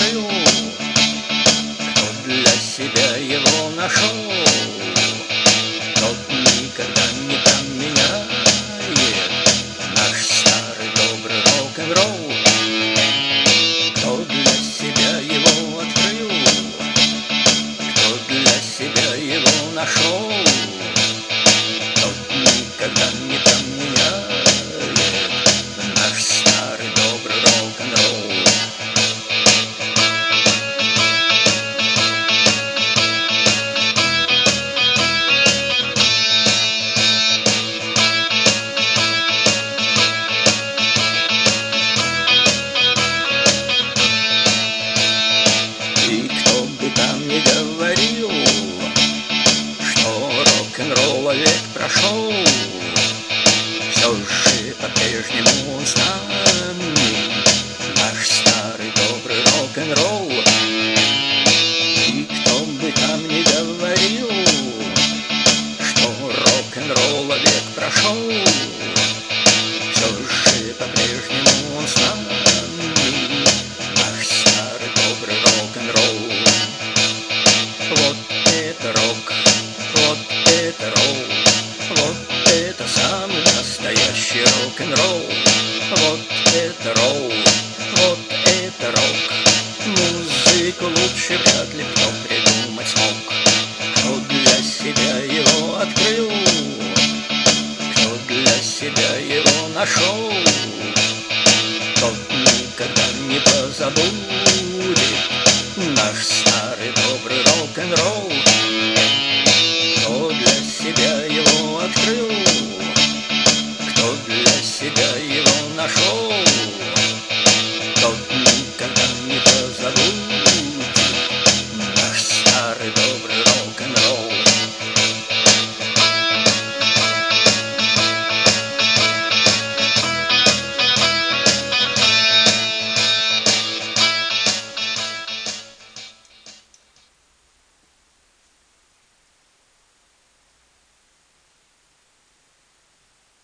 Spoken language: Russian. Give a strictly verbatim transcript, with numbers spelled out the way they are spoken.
открыл, кто для себя его нашел, тот никогда не променяет наш старый добрый рок-н-ролл. Кто для себя его открыл, кто для себя его нашел, тот никогда не променяет наш старый добрый рок-н-ролл. И кто бы там ни говорил, что рок-н-ролла век прошел, все же по-прежнему он с нами, наш старый добрый рок-н-ролл. И кто бы там ни говорил, что рок-н-ролла век прошел, все же по-прежнему он с нами, наш старый добрый рок-н-ролл. Вот это рок, вот это ролл, вот это самый настоящий рок-н-ролл. Вот это ролл, вот это рок. Музыку лучше вряд ли кто придумать смог. Кто для себя его открыл, кто для себя его нашел, тот никогда не позабудет наш старый добрый рок-н-ролл.